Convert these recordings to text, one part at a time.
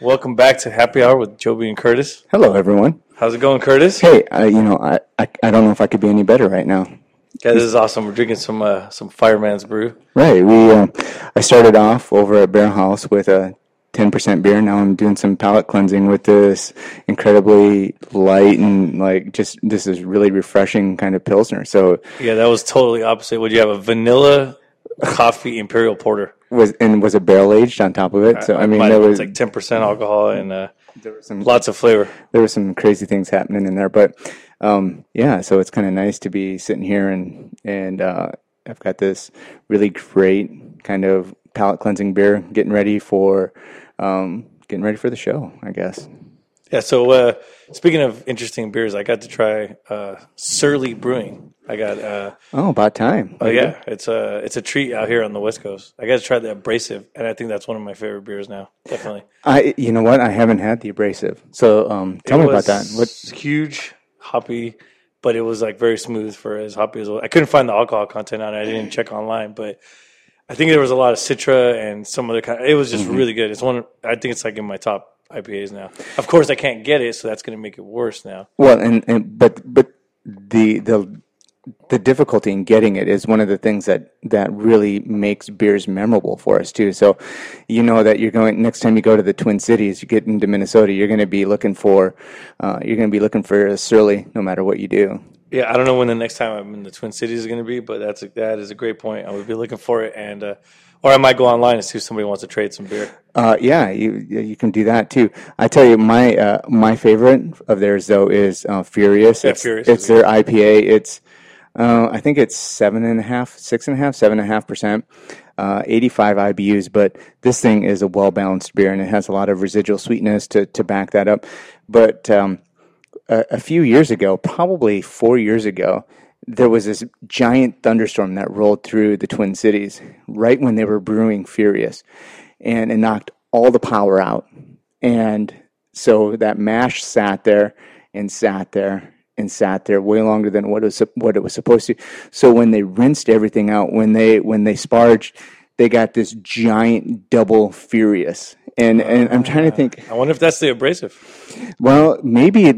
Welcome back to Happy Hour with Joby and Curtis. Hello, everyone. How's it going, Curtis? Hey, I don't know if I could be any better right now. Yeah, this is awesome. We're drinking some Fireman's Brew. Right. I started off over at Bear House with a 10% beer. Now I'm doing some palate cleansing with this incredibly light and this is really refreshing kind of Pilsner. So yeah, that was totally opposite. Would you have a vanilla coffee imperial porter? Was a barrel aged on top of it. So I mean, it's like 10% alcohol and there was lots of flavor. There were some crazy things happening in there, but so it's kind of nice to be sitting here and I've got this really great kind of palate cleansing beer, getting ready for the show, I guess. Yeah. So speaking of interesting beers, I got to try Surly Brewing. I got about time. Oh yeah, it's a treat out here on the West Coast. I got to try the Abrasive, and I think that's one of my favorite beers now. Definitely. You know what? I haven't had the Abrasive, so tell me about that. What's huge, hoppy, but it was like very smooth for as hoppy as well. I couldn't find the alcohol content on it. I didn't check online, but I think there was a lot of Citra and some other kind. It was just really good. It's one. I think it's like in my top IPAs now. Of course, I can't get it, so that's going to make it worse now. Well, but the difficulty in getting it is one of the things that really makes beers memorable for us too. So, you know that you're going next time you go to the Twin Cities, you get into Minnesota, you're going to be looking for a Surly no matter what you do. Yeah, I don't know when the next time I'm in the Twin Cities is going to be, but that is a great point. I would be looking for it, and or I might go online and see if somebody wants to trade some beer. Yeah, you can do that too. I tell you, my favorite of theirs though is Furious. Yeah, Furious. It's their IPA. It's I think it's 7.5%, 85 IBUs, but this thing is a well-balanced beer, and it has a lot of residual sweetness to back that up. But a few years ago, probably 4 years ago, there was this giant thunderstorm that rolled through the Twin Cities right when they were brewing Furious, and it knocked all the power out. And so that mash sat there way longer than what it was supposed to. So when they rinsed everything out, when they sparged, they got this giant double Furious. And I'm trying to think. I wonder if that's the Abrasive. Well, maybe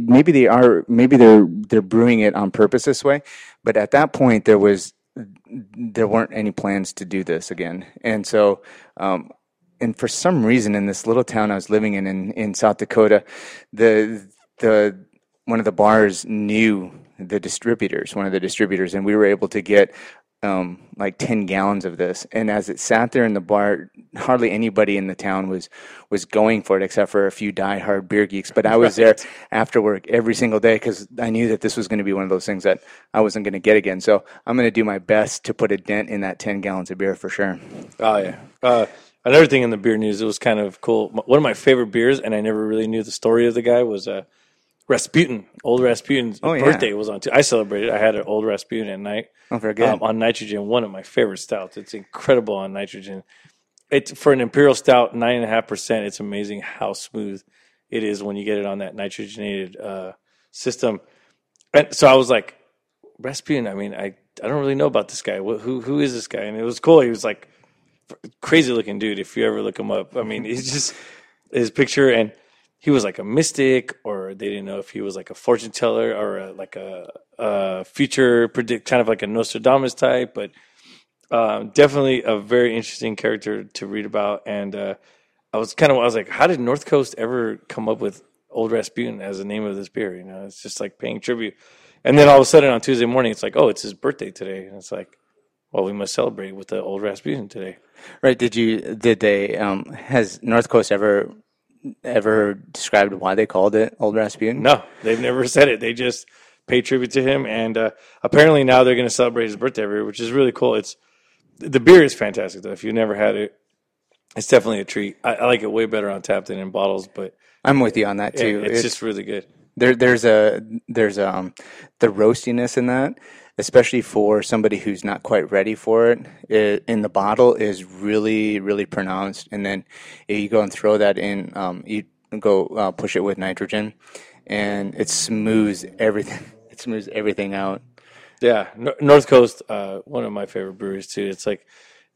they're brewing it on purpose this way. But at that point, there weren't any plans to do this again. And so, and for some reason, in this little town I was living in South Dakota, one of the bars knew one of the distributors, and we were able to get like 10 gallons of this. And as it sat there in the bar, hardly anybody in the town was going for it except for a few diehard beer geeks. But I was there after work every single day because I knew that this was going to be one of those things that I wasn't going to get again. So I'm going to do my best to put a dent in that 10 gallons of beer for sure. Oh, yeah. Another thing in the beer news, it was kind of cool. One of my favorite beers, and I never really knew the story of the guy, was Rasputin. Old Rasputin's birthday was on too. I celebrated. I had an Old Rasputin at night. Oh, very good. On nitrogen, one of my favorite stouts. It's incredible on nitrogen. It's for an imperial stout, 9.5%. It's amazing how smooth it is when you get it on that nitrogenated system. And so I was like, Rasputin. I mean, I don't really know about this guy. Who is this guy? And it was cool. He was like crazy looking dude. If you ever look him up, I mean, he's just his picture and. He was like a mystic, or they didn't know if he was like a fortune teller or a future predict, kind of like a Nostradamus type. But definitely a very interesting character to read about. And I was like, how did North Coast ever come up with Old Rasputin as the name of this beer? You know, it's just like paying tribute. And then all of a sudden on Tuesday morning, it's like, oh, it's his birthday today, and it's like, well, we must celebrate with the Old Rasputin today. Right? Has North Coast ever described why they called it Old Rasputin? No, they've never said it. They just pay tribute to him, and apparently now they're going to celebrate his birthday every year, which is really cool. The beer is fantastic, though. If you've never had it, it's definitely a treat. I like it way better on tap than in bottles, but I'm with you on that too. It's just really good. There's the roastiness in that, especially for somebody who's not quite ready for it. In the bottle is really, really pronounced. And then you go and throw that in, you go push it with nitrogen, and it smooths everything. It smooths everything out. Yeah, North Coast, one of my favorite breweries too. It's like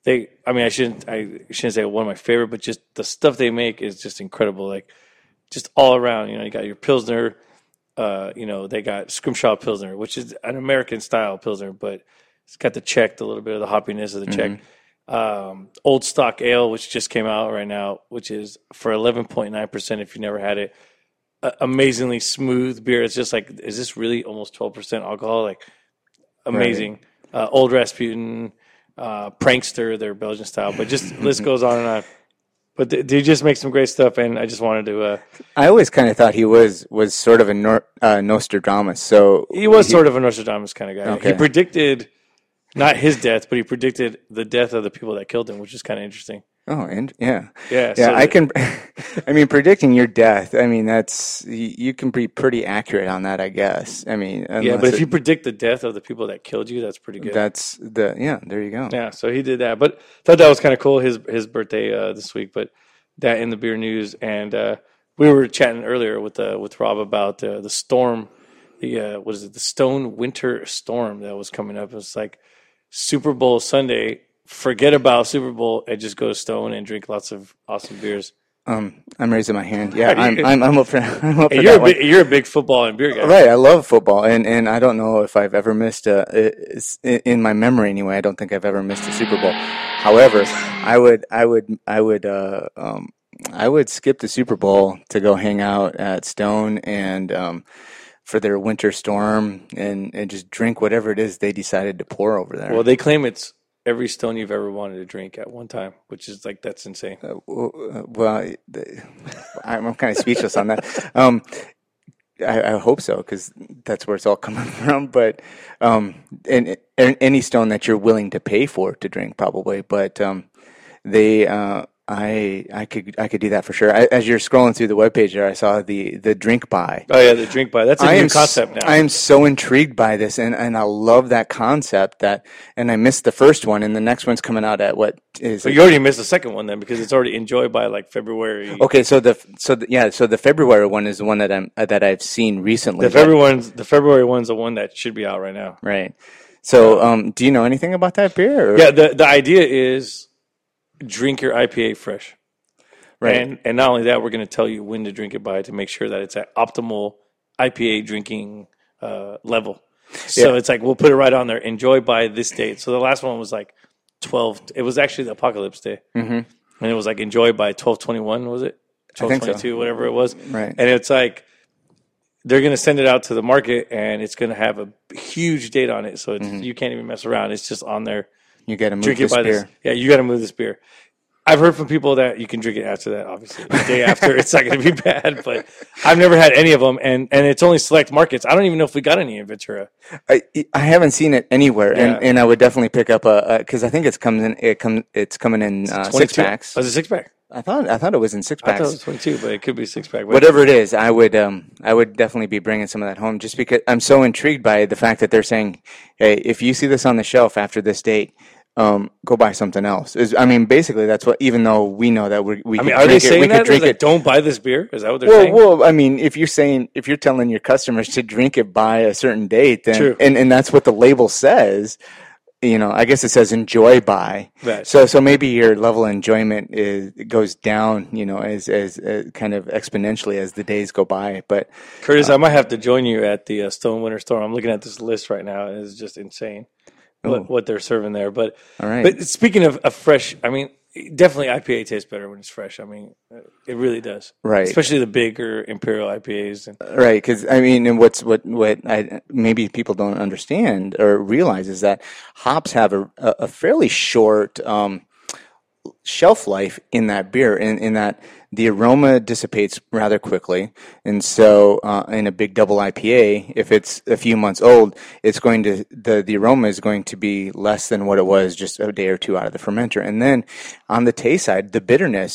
I shouldn't say one of my favorite, but just the stuff they make is just incredible. Like just all around, you got your Pilsner, they got Scrimshaw Pilsner, which is an American style Pilsner, but it's got the Czech, a little bit of the hoppiness of the Czech. Old Stock Ale, which just came out right now, which is for 11.9%. If you never had it, amazingly smooth beer. It's just like, is this really almost 12% alcohol? Like amazing. Right. Old Rasputin, Prankster, their Belgian style, but just list goes on and on. But they just make some great stuff, and I just wanted to. I always kind of thought he was sort of a Nostradamus. So he was sort of a Nostradamus kind of guy. Okay. He predicted not his death, but he predicted the death of the people that killed him, which is kind of interesting. Oh, and yeah. So I can. I mean, predicting your death. I mean, you can be pretty accurate on that, I guess. I mean, but if you predict the death of the people that killed you, that's pretty good. There you go. Yeah, so he did that, but thought that was kind of cool. His birthday this week, but that in the beer news, and we were chatting earlier with Rob about the storm. The Stone Winter Storm that was coming up. It was like Super Bowl Sunday. Forget about Super Bowl and just go to Stone and drink lots of awesome beers. I'm raising my hand. Yeah, I'm up for. You're a big football and beer guy, right? I love football, and I don't know if I've ever missed in my memory anyway. I don't think I've ever missed a Super Bowl. However, I would skip the Super Bowl to go hang out at Stone and for their winter storm and just drink whatever it is they decided to pour over there. Well, they claim it's every Stone you've ever wanted to drink at one time, which is like, that's insane. I'm kind of speechless on that. I hope so, because that's where it's all coming from. But and any Stone that you're willing to pay for to drink, probably. But I could do that for sure. As you're scrolling through the webpage there, I saw the drink buy. Oh yeah, the drink buy. That's a new concept now. I am so intrigued by this, and I love that concept. And I missed the first one, and the next one's coming out at what is? So you already missed the second one then, because it's already enjoyed by like February. Okay, so the February one is the one that I've seen recently. The February one's the one that should be out right now. Right. So, do you know anything about that beer? Or? Yeah, the idea is drink your IPA fresh. Right. And not only that, we're going to tell you when to drink it by to make sure that it's at optimal IPA drinking level. So it's like, we'll put it right on there, enjoy by this date. So the last one was like 12. It was actually the Apocalypse Day. Mm-hmm. And it was like, enjoy by 12/21, was it? 12/22, so. Whatever it was. Right. And it's like, they're going to send it out to the market, and it's going to have a huge date on it. So you can't even mess around. It's just on there. You got to move this beer. Yeah, you got to move this beer. I've heard from people that you can drink it after that, obviously. The day after, it's not going to be bad, but I've never had any of them, and it's only select markets. I don't even know if we got any in Ventura. I haven't seen it anywhere, and I would definitely pick up because I think it's coming in 6-packs. Oh, is it 6-pack? I thought it was in 6-packs. I thought it was 22, but it could be 6-pack. Whatever it is, I would definitely be bringing some of that home, just because I'm so intrigued by the fact that they're saying, hey, if you see this on the shelf after this date, go buy something else. Basically, that's what. Even though we know that we are they saying that? Like, don't buy this bear? Is that what they're saying? Well, if you're telling your customers to drink it by a certain date, then True. and that's what the label says. I guess it says enjoy by. Right. So maybe your level of enjoyment goes down, as kind of exponentially as the days go by. But Curtis, I might have to join you at the Stone Winter Storm. I'm looking at this list right now, and it's just insane what they're serving there. But all right. But speaking of fresh, definitely IPA tastes better when it's fresh. It really does. Right. Especially the bigger Imperial IPAs. Right, because and what maybe people don't understand or realize is that hops have a fairly short shelf life in that beer, in that the aroma dissipates rather quickly, and so in a big double IPA, if it's a few months old, it's going to the aroma is going to be less than what it was just a day or two out of the fermenter. And then on the taste side, the bitterness,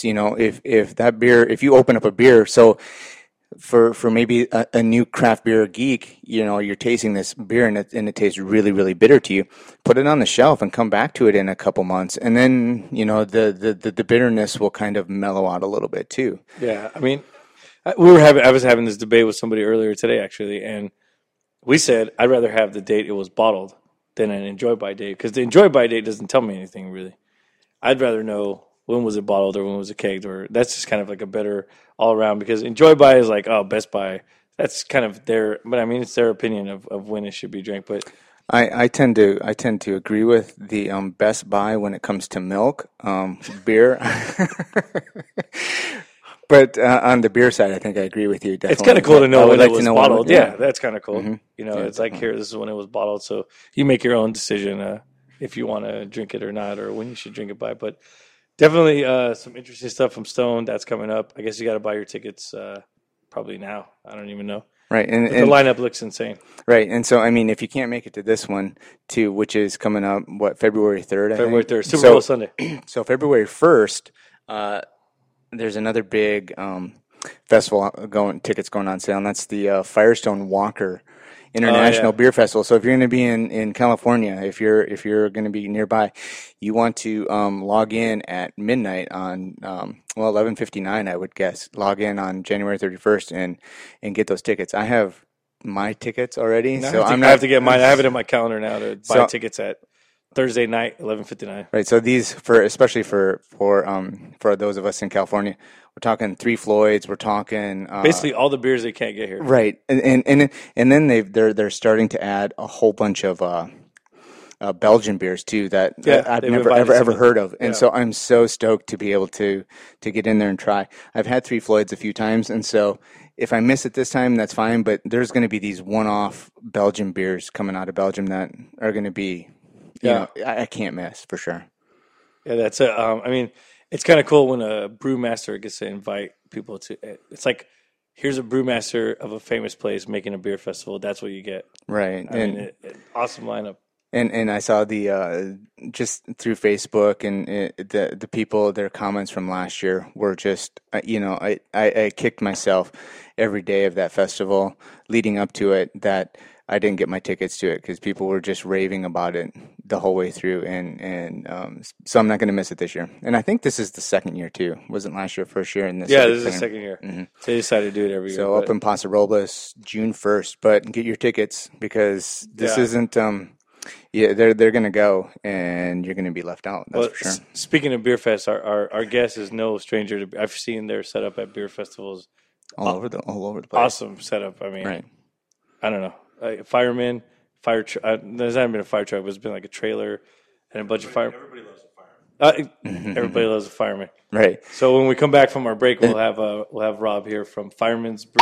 if you open up a beer, so for maybe a new craft beer geek, you're tasting this beer and it tastes really, really bitter to you. Put it on the shelf and come back to it in a couple months, and then the bitterness will kind of mellow out a little bit too. Yeah, I was having this debate with somebody earlier today actually, and we said I'd rather have the date it was bottled than an enjoy by date, because the enjoy by date doesn't tell me anything really. I'd rather know when was it bottled or when was it kegged, or that's just kind of like a better all around, because Enjoy By is like, oh, Best Buy. That's kind of their, but I mean, it's their opinion of when it should be drank. But I tend to agree with the Best Buy when it comes to milk, beer. But on the beer side, I think I agree with you. Definitely, it's kind of cool to know when it was bottled. Yeah. That's kind of cool. Yeah, It's like, here, this is when it was bottled. So you make your own decision if you want to drink it or not, or when you should drink it by. But definitely some interesting stuff from Stone that's coming up. I guess you got to buy your tickets probably now. I don't even know. Right, and the lineup looks insane. Right, and so I mean, if you can't make it to this one, too, which is coming up, February 3rd? February 3rd, Super Bowl Sunday. So February 1st, there's another big festival tickets going on sale, and that's the Firestone Walker International Beer Festival. So if you're going to be in California, if you're going to be nearby, you want to log in at midnight on 11:59, I would guess. Log in on January 31st and get those tickets. I have my tickets already, I have to get mine. I have it in my calendar now to buy tickets at Thursday night, 11:59. Right. So these especially for those of us in California, we're talking Three Floyds. We're talking basically all the beers they can't get here. Right. And then they're starting to add a whole bunch of Belgian beers too that I've never ever heard of, and so I'm so stoked to be able to get in there and try. I've had Three Floyds a few times, and so if I miss it this time, that's fine. But there's going to be these one-off Belgian beers coming out of Belgium that are going to be. I can't miss for sure. Yeah, that's it. I mean, it's kind of cool when a brewmaster gets to invite people to. It's like, here's a brewmaster of a famous place making a beer festival. That's what you get. Right. I mean, awesome lineup. And I saw the just through Facebook and the people, their comments from last year were just I kicked myself every day of that festival leading up to it that I didn't get my tickets to it because people were just raving about it the whole way through, and so I'm not going to miss it this year. And I think this is the second year too. Wasn't last year first year? And this is the second year. Mm-hmm. So they decided to do it every year. So up in Paso Robles, June 1st. But get your tickets because this isn't. They're going to go, and you're going to be left out. That's for sure. Speaking of beer fest, our guest is no stranger to. I've seen their setup at beer festivals all over the place. Awesome setup. I mean, right. I don't know. Firemen, there's not been a fire truck, but it's been like a trailer and a bunch of fire. Everybody loves a fireman. Everybody loves a fireman. Right. So when we come back from our break, we'll have Rob here from Fireman's Brew.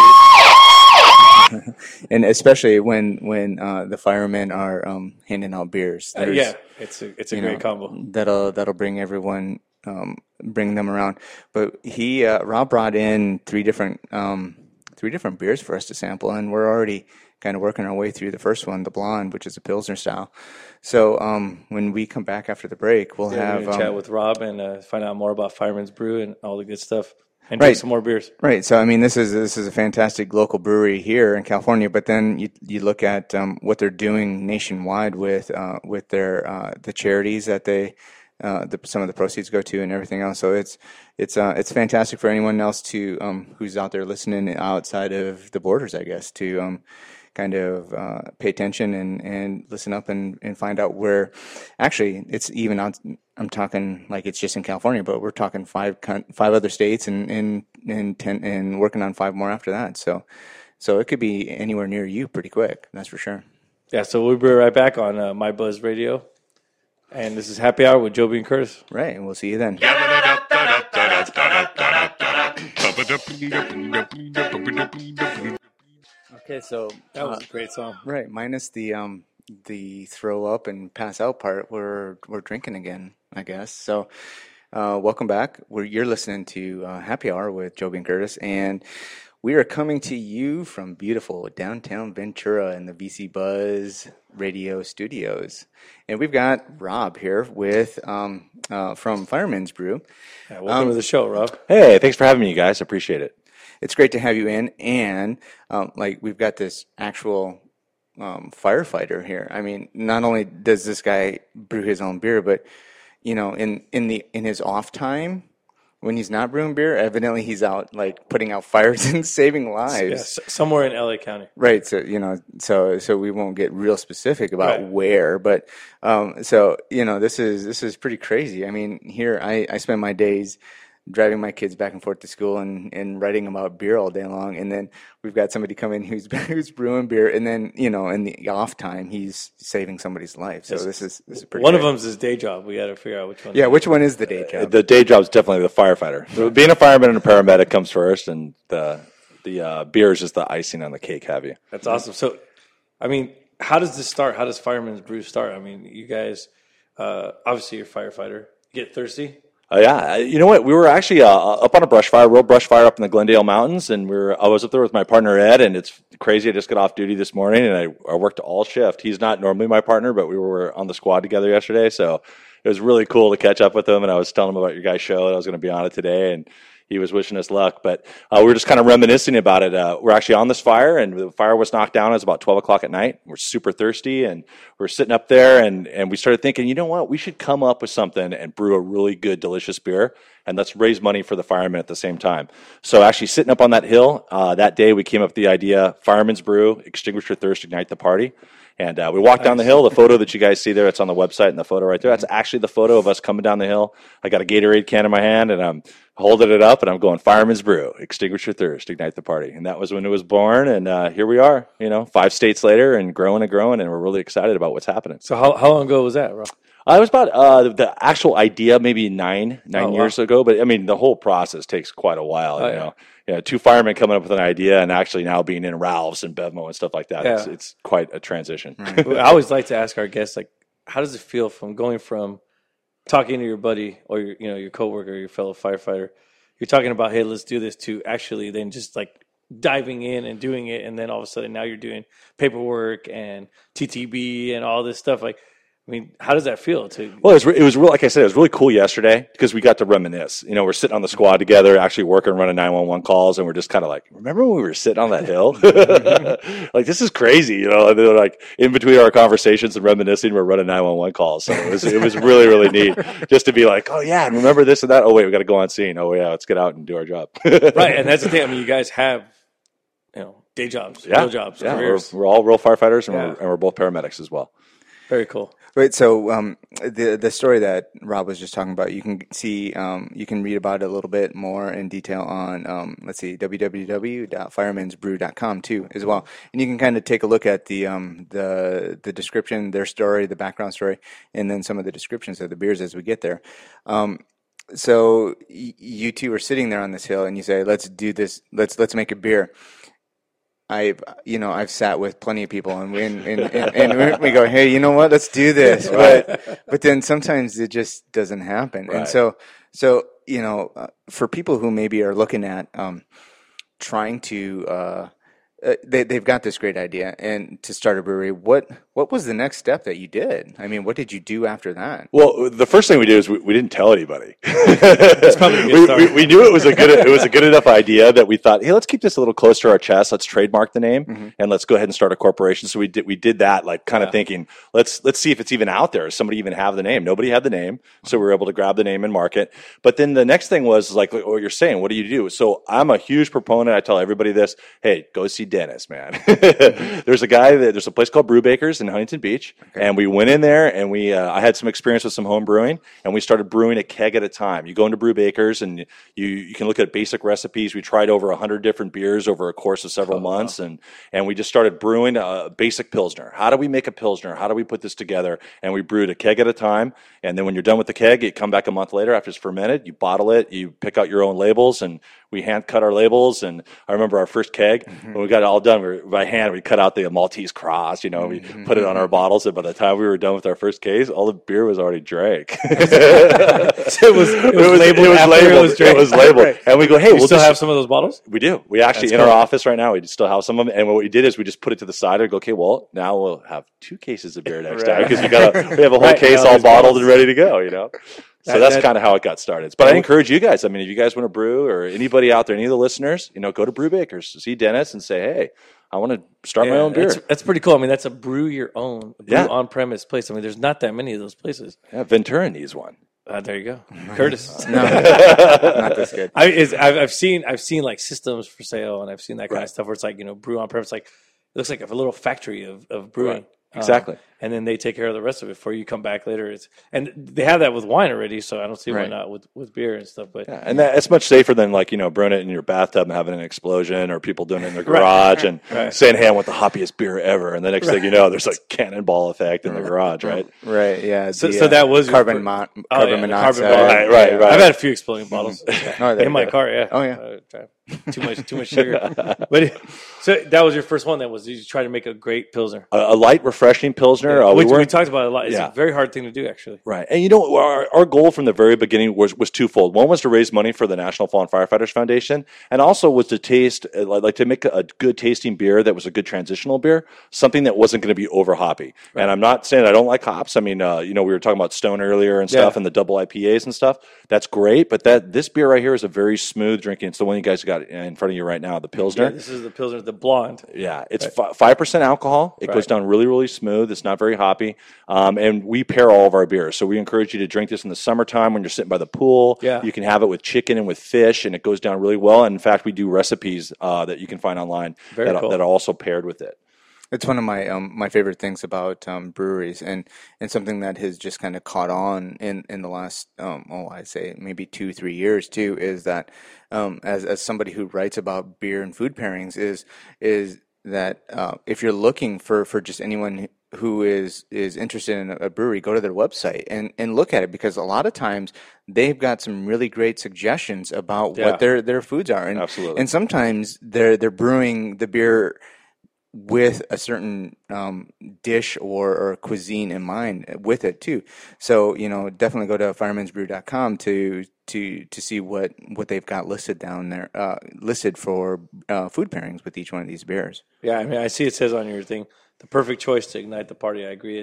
And especially when the firemen are handing out beers. It's a great combo. That'll bring everyone, bring them around. But Rob brought in three different beers for us to sample, and we're already kind of working our way through the first one, the blonde, which is a Pilsner style. So when we come back after the break, we'll have chat with Rob and find out more about Fireman's Brew and all the good stuff, and drink some more beers. Right. So I mean, this is a fantastic local brewery here in California. But then you look at what they're doing nationwide with their the charities that they. Some of the proceeds go to and everything else. So it's fantastic for anyone else to who's out there listening outside of the borders, I guess, to kind of pay attention and listen up and find out where actually it's even out. I'm talking like it's just in California, but we're talking five other states and 10 and working on 5 more after that. So it could be anywhere near you pretty quick. That's for sure. Yeah. So we'll be right back on My Buzz Radio. And this is Happy Hour with Joby and Curtis. Right, and we'll see you then. Okay, so that was a great song. Right, minus the throw up and pass out part, we're drinking again, I guess. So welcome back. You're listening to Happy Hour with Joby and Curtis, and we are coming to you from beautiful downtown Ventura in the VC Buzz Radio Studios. And we've got Rob here with from Fireman's Brew. Yeah, welcome to the show, Rob. Hey, thanks for having me, you guys. Appreciate it. It's great to have you in. And we've got this actual firefighter here. I mean, not only does this guy brew his own beer, but in his off time, when he's not brewing beer, evidently he's out like putting out fires and saving lives. Somewhere in LA County. Right. So, so we won't get real specific about where, but, so, this is pretty crazy. I mean, here I spend my days driving my kids back and forth to school and writing about beer all day long. And then we've got somebody come in who's brewing beer. And then, in the off time, he's saving somebody's life. So this is pretty One great. of them's his day job. We got to figure out which one. Yeah. Which one is the day job? The day job is definitely the firefighter. Being a fireman and a paramedic comes first, and the beer is just the icing on the cake. Have you? That's awesome. So, I mean, how does this start? How does Fireman's Brew start? I mean, you guys, obviously you're a firefighter. You get thirsty? Yeah, you know what? We were actually up on a brush fire, real brush fire up in the Glendale Mountains, and I was up there with my partner Ed, and it's crazy. I just got off duty this morning, and I worked all shift. He's not normally my partner, but we were on the squad together yesterday, so it was really cool to catch up with him. And I was telling him about your guys' show, and I was going to be on it today, and he was wishing us luck. But we were just kind of reminiscing about it. We're actually on this fire, and the fire was knocked down. It was about 12 o'clock at night. We're super thirsty, and we're sitting up there, and we started thinking, you know what? We should come up with something and brew a really good, delicious beer, and let's raise money for the firemen at the same time. So actually sitting up on that hill, that day we came up with the idea, Fireman's Brew, Extinguish Your Thirst, Ignite the Party. And we walked down the hill. The photo that you guys see there, it's on the website, and the photo right there, that's actually the photo of us coming down the hill. I got a Gatorade can in my hand, and I'm holding it up, and I'm going, Fireman's Brew, Extinguish Your Thirst, Ignite the Party. And that was when it was born, and here we are, 5 states later, and growing, and we're really excited about what's happening. So how long ago was that, Rob? It was about the actual idea maybe nine years ago, but I mean the whole process takes quite a while. Two firemen coming up with an idea and actually now being in Ralph's and Bevmo and stuff like that. Yeah. It's quite a transition. I always like to ask our guests, like, how does it feel from going from talking to your buddy or your coworker, your fellow firefighter, you're talking about, hey, let's do this, to actually then just like diving in and doing it, and then all of a sudden now you're doing paperwork and TTB and all this stuff, like. I mean, how does that feel? Well, it was real. Like I said, it was really cool yesterday because we got to reminisce. We're sitting on the squad together, actually working, running 911 calls, and we're just kind of like, remember when we were sitting on that hill? Like, this is crazy, And they're like, in between our conversations and reminiscing, we're running 911 calls. So it was really, really neat just to be like, oh yeah, and remember this and that. Oh wait, we got to go on scene. Oh yeah, let's get out and do our job. Right, and that's the thing. I mean, you guys have, day jobs, real jobs, careers. We're all real firefighters, and we're both paramedics as well. Very cool. Right. So the story that Rob was just talking about, you can see, you can read about it a little bit more in detail on, www.firemansbrew.com too, as well. And you can kind of take a look at the description, their story, the background story, and then some of the descriptions of the beers as we get there. So you two are sitting there on this hill, and you say, "Let's do this. Let's make a beer." I've sat with plenty of people, and we go, hey, you know what? Let's do this. But then sometimes it just doesn't happen. Right. And so for people who maybe are looking at trying to they've got this great idea and to start a brewery, what was the next step that you did? I mean, what did you do after that? Well, the first thing we did is we didn't tell anybody. That's probably a good start. We knew it was a good enough idea that we thought, hey, let's keep this a little close to our chest. Let's trademark the name and let's go ahead and start a corporation. So we did that, like kind of thinking, let's see if it's even out there. Does somebody even have the name? Nobody had the name, so we were able to grab the name and market. But then the next thing was like what you're saying. What do you do? So I'm a huge proponent. I tell everybody this: hey, go see Dennis, man. There's a place called Brew Bakers in Huntington Beach, and we went in there and I had some experience with some home brewing, and we started brewing a keg at a time. You go into Brew Bakers and you can look at basic recipes. We tried over 100 different beers over a course of several months, and we just started brewing a basic Pilsner. How do we make a Pilsner? How do we put this together? And we brewed a keg at a time, and then when you're done with the keg, you come back a month later after it's fermented, you bottle it, you pick out your own labels, and we hand cut our labels. And I remember our first keg, when we got it all done, by hand, we cut out the Maltese cross, we put it on our bottles, and by the time we were done with our first case, all the beer was already drank. It was labeled. Right. And we go, hey, we'll still have some of those bottles? We do. We actually, our office right now, we still have some of them. And what we did is we just put it to the side and go, okay, well, now we'll have 2 cases of beer next time, because we have a whole case all bottled and ready to go, So that's kind of how it got started. But I encourage you guys. I mean, if you guys want to brew, or anybody out there, any of the listeners, go to Brew Bakers, see Dennis, and say, hey, I want to start my own beer. That's pretty cool. I mean, that's a brew your own, on-premise place. I mean, there's not that many of those places. Yeah, Ventura needs one. There you go, Curtis. No, not this good. I've seen like systems for sale, and I've seen that kind of stuff where it's like brew on purpose. Like it looks like a little factory of brewing. Right. Exactly. And then they take care of the rest of it before you come back later. And they have that with wine already, so I don't see why not with beer and stuff. But and it's much safer than like brewing it in your bathtub and having an explosion, or people doing it in their garage and saying, "Hey, I want the hoppiest beer ever," and the next thing you know, there's like cannonball effect in the garage, right? Right. Yeah. So that was carbon monoxide. Right. I've had a few exploding bottles in my car. Yeah. Oh yeah. Too much sugar. But so that was your first one. Then was you try to make a great pilsner, a light, refreshing pilsner. Which we talked about a lot. It's a very hard thing to do, actually. Right. And our goal from the very beginning was twofold. One was to raise money for the National Fallen Firefighters Foundation, and also was to taste, like to make a good tasting beer that was a good transitional beer, something that wasn't going to be over hoppy. Right. And I'm not saying I don't like hops. I mean, we were talking about Stone earlier and stuff, and the double IPAs and stuff. That's great, but this beer right here is a very smooth drinking. It's the one you guys got in front of you right now, the Pilsner. Yeah, this is the Pilsner, the blonde. Yeah, it's 5% alcohol. It goes down really, really smooth. It's not very hoppy. And we pair all of our beers. So we encourage you to drink this in the summertime when you're sitting by the pool. Yeah. You can have it with chicken and with fish, and it goes down really well. And in fact, we do recipes that you can find online that are also paired with it. It's one of my my favorite things about breweries, and something that has just kind of caught on in the last I'd say maybe 2-3 years too, is that as somebody who writes about beer and food pairings is that if you're looking for just anyone who is interested in a brewery, go to their website and look at it, because a lot of times they've got some really great suggestions about what their foods are, and absolutely, and sometimes they're brewing the beer with a certain dish or cuisine in mind with it too. So definitely go to firemansbrew.com to see what they've got listed down there, listed for food pairings with each one of these beers. Yeah, I mean, I see it says on your thing, the perfect choice to ignite the party. I agree.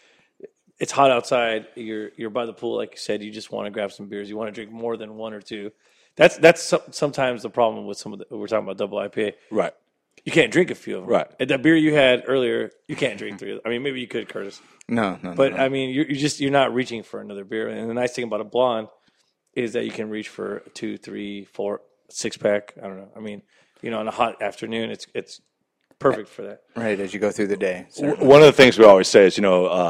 It's hot outside. You're by the pool, like you said. You just want to grab some beers. You want to drink more than one or two. That's sometimes the problem with some of we're talking about double IPA. Right. You can't drink a few of them. Right. And that beer you had earlier, you can't drink 3 of them. I mean, maybe you could, Curtis. No. But, I mean, you're not reaching for another beer. And the nice thing about a blonde is that you can reach for a 2, 3, 4, 6-pack. I don't know. I mean, on a hot afternoon, it's perfect for that. Right, as you go through the day. Certainly. One of the things we always say is,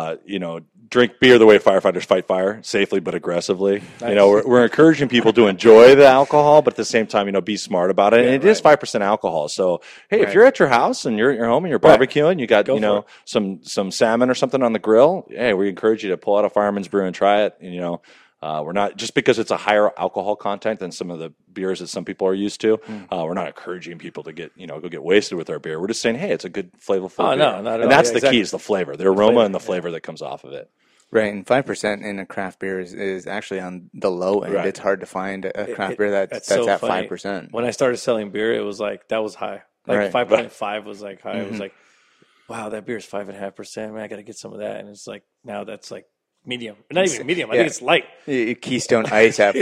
drink beer the way firefighters fight fire, safely but aggressively. Nice. We're encouraging people to enjoy the alcohol, but at the same time, be smart about it. And it is 5% alcohol. So, hey, if you're at your house and you're home and you're barbecuing, you got some salmon or something on the grill. Hey, we encourage you to pull out a Fireman's Brew and try it. And, we're not, just because it's a higher alcohol content than some of the beers that some people are used to. We're not encouraging people to get go get wasted with our beer. We're just saying, hey, it's a good flavorful beer. No, not at all. And that's the key, is the flavor, the aroma and the flavor that comes off of it. Right, and 5% in a craft beer is actually on the low end. Right. It's hard to find a craft beer that's so at funny. 5%. When I started selling beer, it was like, that was high. Like 5.5 was like high. It was like, wow, that beer is 5.5%. Man, I got to get some of that. And it's like, now that's like medium. Not even medium. I think it's light. Keystone Ice at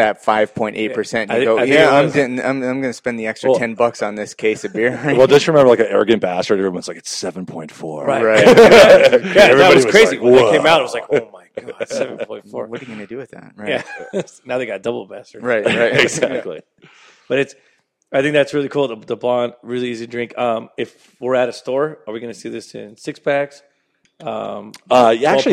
5.8%. You go, I'm going to spend the extra $10 on this case of beer. Well, just remember, like an arrogant bastard, everyone's like, it's 7.4. Right. That was crazy. When it came out, it was like, oh my God, 7.4. What are you going to do with that? Right. Yeah. Now they got double bastard. Right. Exactly. But I think that's really cool. The blonde, really easy to drink. If we're at a store, are we going to see this in 6-packs? Our biggest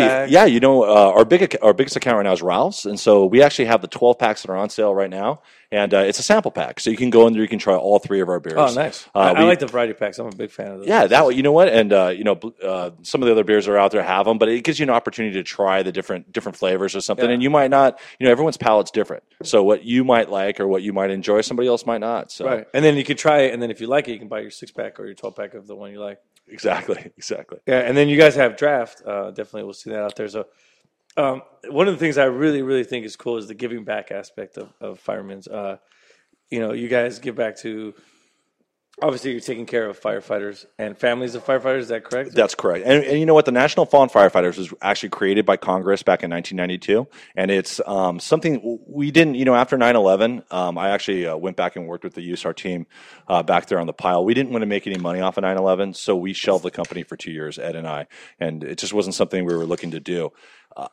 account right now is Ralph's, and so we actually have the 12 packs that are on sale right now, and it's a sample pack, so you can go in there, you can try all 3 of our beers. Oh, nice! I like the variety packs. I'm a big fan of those. Yeah, that you know what, and some of the other beers that are out there have them, but it gives you an opportunity to try the different flavors or something, and you might not. Everyone's palate's different, so what you might like or what you might enjoy, somebody else might not. So right, and then you can try it, and then if you like it, you can buy your 6-pack or your 12-pack of the one you like. Exactly. Yeah, and then you guys have draft. Definitely, we'll see that out there. So, one of the things I really, really think is cool is the giving back aspect of Fireman's. You guys give back to. Obviously, you're taking care of firefighters and families of firefighters. Is that correct? That's correct. And you know what? The National Fallen Firefighters was actually created by Congress back in 1992. And it's something we didn't, after 9/11, I actually went back and worked with the USAR team back there on the pile. We didn't want to make any money off of 9/11, so we shelved the company for 2 years, Ed and I. And it just wasn't something we were looking to do.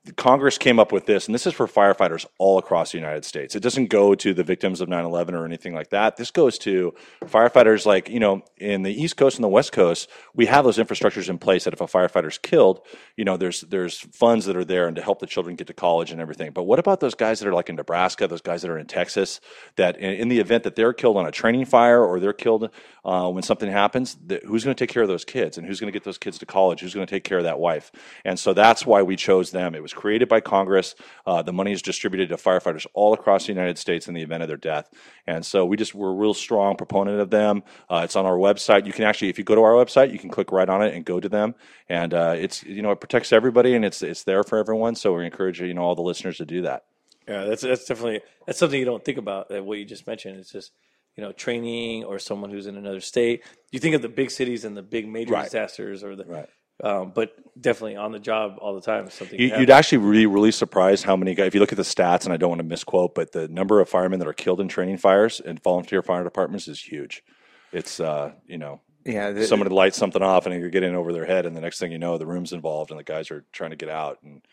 Congress came up with this, and this is for firefighters all across the United States. It doesn't go to the victims of 9/11 or anything like that. This goes to firefighters like, in the East Coast and the West Coast, we have those infrastructures in place that if a firefighter's killed, there's funds that are there and to help the children get to college and everything. But what about those guys that are like in Nebraska, those guys that are in Texas, that in the event that they're killed on a training fire or they're killed when something happens, who's going to take care of those kids and who's going to get those kids to college? Who's going to take care of that wife? And so that's why we chose them. It was created by Congress. The money is distributed to firefighters all across the United States in the event of their death. And so we're a real strong proponent of them. It's on our website. You can actually, if you go to our website, you can click right on it and go to them. And it protects everybody and it's there for everyone. So we encourage all the listeners to do that. Yeah, that's definitely something you don't think about. What you just mentioned, it's just training or someone who's in another state. You think of the big cities and the big major disasters, or but definitely on the job all the time. Something you'd actually be really surprised how many guys. If you look at the stats, and I don't want to misquote, but the number of firemen that are killed in training fires and volunteer fire departments is huge. It's somebody lights something off and you're getting over their head, and the next thing you know, the room's involved and the guys are trying to get out. And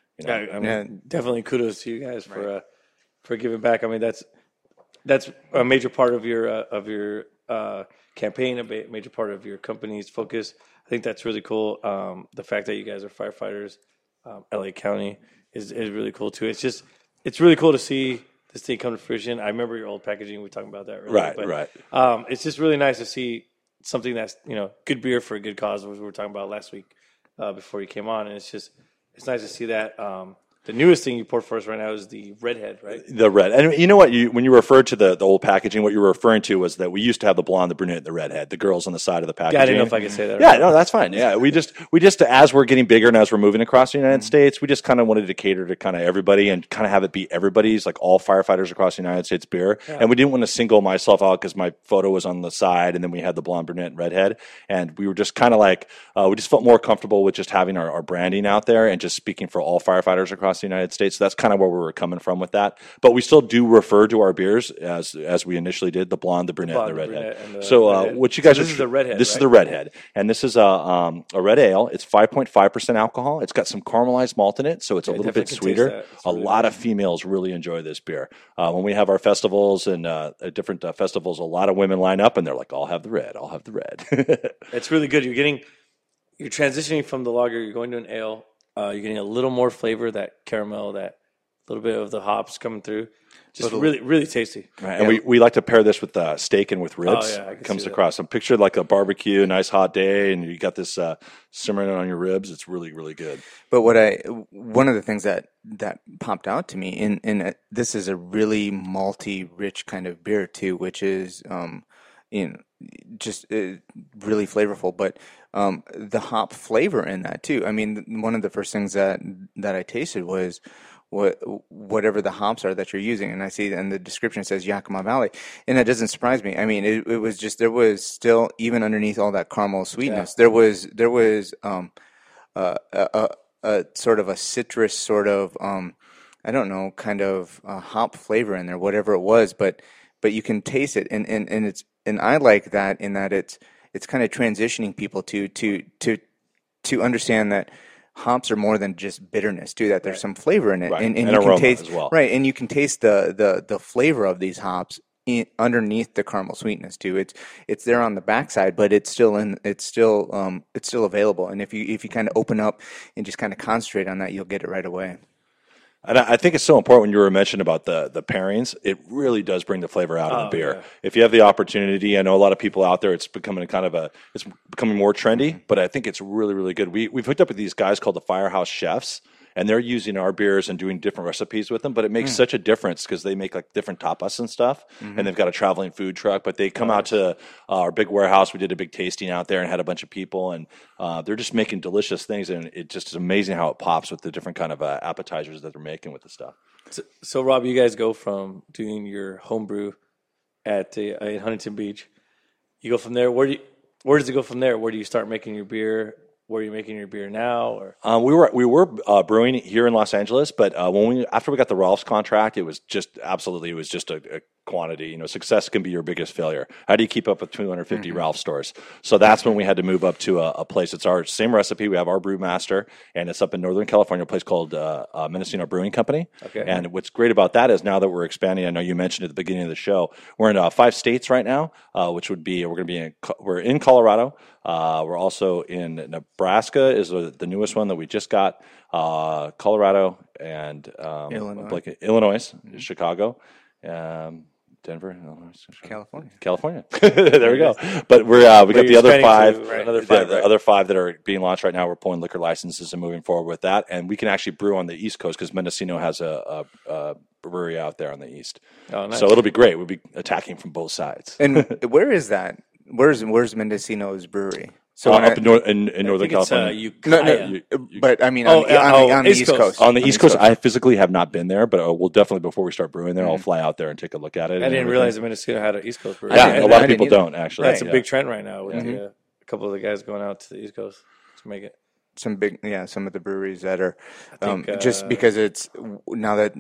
definitely kudos to you guys for giving back. I mean, that's a major part of your campaign, a major part of your company's focus. I think that's really cool. The fact that you guys are firefighters, LA County is really cool too. It's really cool to see this thing come to fruition. I remember your old packaging. We were talking about that earlier. Right. It's just really nice to see something that's good beer for a good cause, which we were talking about last week before you came on, and it's nice to see that. The newest thing you poured for us right now is the Redhead, right? The Red. And you know what? When you referred to the old packaging, what you were referring to was that we used to have the blonde, the brunette, and the redhead, the girls on the side of the packaging. Yeah, I didn't know if I could say that. Yeah, no, that's fine. Yeah, we just as we're getting bigger and as we're moving across the United States, we just kind of wanted to cater to kind of everybody and kind of have it be everybody's, like all firefighters across the United States beer. Yeah. And we didn't want to single myself out because my photo was on the side, and then we had the blonde, brunette, and redhead. And we were just kind of like, we just felt more comfortable with just having our branding out there and just speaking for all firefighters across the United States. So that's kind of where we were coming from with that. But we still do refer to our beers as we initially did, the blonde, the brunette, and the redhead. So what you guys this is the redhead. This is the redhead, and this is a red ale. It's 5.5% alcohol. It's got some caramelized malt in it, so it's a little bit sweeter. A lot of females really enjoy this beer. When we have our festivals and different festivals, a lot of women line up and they're like, "I'll have the red. I'll have the red." It's really good. You're transitioning from the lager. You're going to an ale. You're getting a little more flavor, that caramel, that little bit of the hops coming through. Just really, really tasty. Right. And we like to pair this with steak and with ribs. Oh, yeah, it comes across. I'm pictured like a barbecue, a nice hot day, and you got this simmering on your ribs. It's really, really good. But one of the things that popped out to me, in this is a really malty, rich kind of beer too, which is just really flavorful. But the hop flavor in that too. I mean, one of the first things that I tasted was whatever the hops are that you're using, and I see in the description it says Yakima Valley, and that doesn't surprise me. I mean, it was just, there was still, even underneath all that caramel sweetness, there was a sort of a citrus sort of I don't know, kind of hop flavor in there, whatever it was, but you can taste it, and it's, and I like that in that it's kind of transitioning people to understand that hops are more than just bitterness too, that there's some flavor in it, and you can taste as well. Right, and you can taste the flavor of these hops underneath the caramel sweetness too. It's there on the backside, but it's still available. And if you kind of open up and just kind of concentrate on that, you'll get it right away. And I think it's so important when you were mentioning about the pairings. It really does bring the flavor out of the beer. Yeah. If you have the opportunity, I know a lot of people out there, it's becoming it's becoming more trendy, but I think it's really, really good. We've hooked up with these guys called the Firehouse Chefs, and they're using our beers and doing different recipes with them, but it makes such a difference because they make like different tapas and stuff, and they've got a traveling food truck, but they come out to our big warehouse. We did a big tasting out there and had a bunch of people, and they're just making delicious things, and it just is amazing how it pops with the different kind of appetizers that they're making with the stuff. So Rob, you guys go from doing your homebrew at Huntington Beach. You go from there. Where does it go from there? Where do you start making your beer? Where are you making your beer now? Or we were brewing here in Los Angeles, but after we got the Ralph's contract, it was just a quantity. You know, success can be your biggest failure. How do you keep up with 250 Ralph stores? So that's when we had to move up to a place. It's our same recipe. We have our brewmaster, and it's up in Northern California, a place called Mendocino Brewing Company. Okay. And what's great about that is now that we're expanding, I know you mentioned at the beginning of the show, we're in 5 states right now, which would be we're in Colorado. We're also in Nebraska is the newest one that we just got. Colorado and Illinois, Chicago. Denver, California. There we go. But we got the other 5, other 5 that are being launched right now. We're pulling liquor licenses and moving forward with that, and we can actually brew on the East Coast because Mendocino has a brewery out there on the east. Oh, nice. So it'll be great. We'll be attacking from both sides. And where is that? Where's Mendocino's brewery? So up in Northern California. But I mean, on the East Coast. On the East Coast, I physically have not been there, but we'll definitely, before we start brewing there, I'll fly out there and take a look at it. I didn't realize that Mendocino had an East Coast brewery. Yeah, a lot of people don't, actually. That's a big trend right now with a couple of the guys going out to the East Coast to make it. Some of the breweries that are just because it's now that